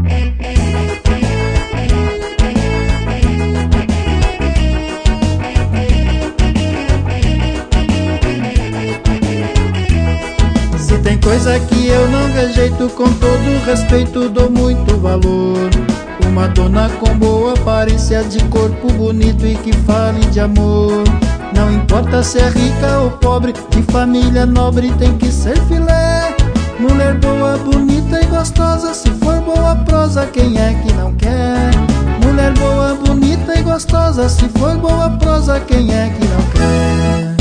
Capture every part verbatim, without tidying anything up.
Se tem coisa que eu não rejeito, com todo respeito dou muito valor. Uma dona com boa aparência, de corpo bonito e que fale de amor. Não importa se é rica ou pobre, de família nobre tem que ser filé. Mulher boa, bonita e gostosa, se for boa prosa, quem é que não quer? Mulher boa, bonita e gostosa, se for boa prosa, quem é que não quer?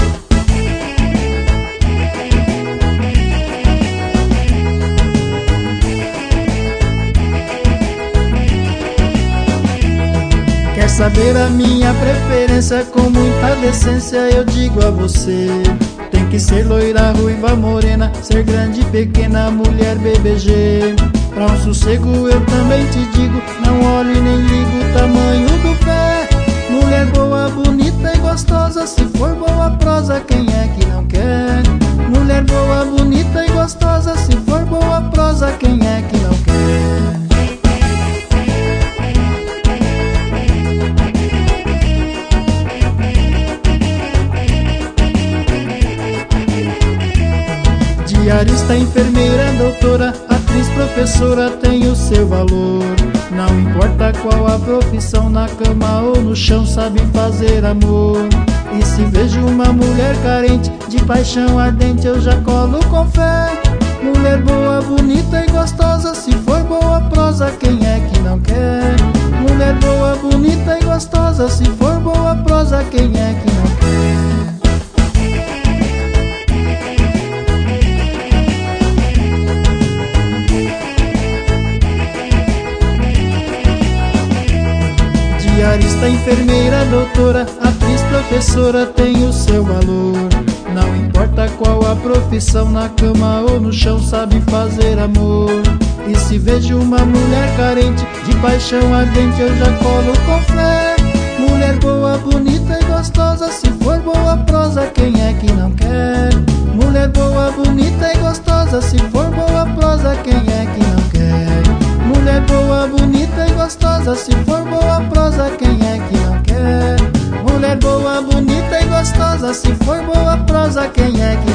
Quer saber a minha preferência? Com muita decência eu digo a você: tem que ser loira, ruiva, morena, ser grande, pequena, mulher B B G. Pra um sossego eu também te digo, não olhe nem ligo o tamanho do pé. Mulher boa, bonita e gostosa, se for boa prosa, quem é que não quer? Mulher boa, bonita e gostosa, se for boa prosa, quem é que não quer? Diarista, enfermeira, doutora, atriz, professora tem o seu valor. Não importa qual a profissão, na cama ou no chão sabe fazer amor. E se vejo uma mulher carente, de paixão ardente, eu já colo com fé. Mulher boa, bonita e gostosa, se for boa prosa, quem é que não quer? Mulher boa, bonita e gostosa, se for boa prosa, quem é que não quer? Diarista, enfermeira, doutora, atriz, professora tem o seu valor. Não importa qual a profissão, na cama ou no chão sabe fazer amor. E se vejo uma mulher carente, de paixão ardente, eu já colo com fé. Mulher boa, bonita e gostosa, se for boa prosa, quem é que não quer? Mulher boa, bonita e gostosa, se for boa prosa, quem é que não quer? Mulher boa, bonita e gostosa, se for boa prosa, quem é que não quer? Mulher boa, bonita e gostosa, se for boa prosa, quem é que